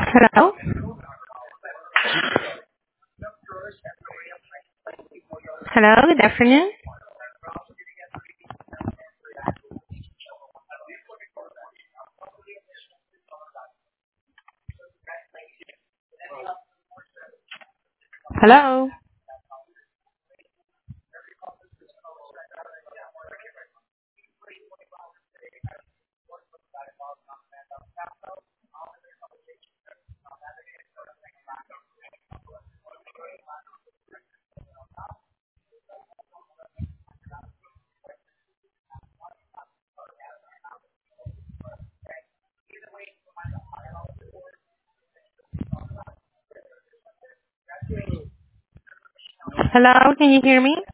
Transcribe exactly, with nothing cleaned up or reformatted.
Hello? Hello, good afternoon. Hello? Hello, can you hear me?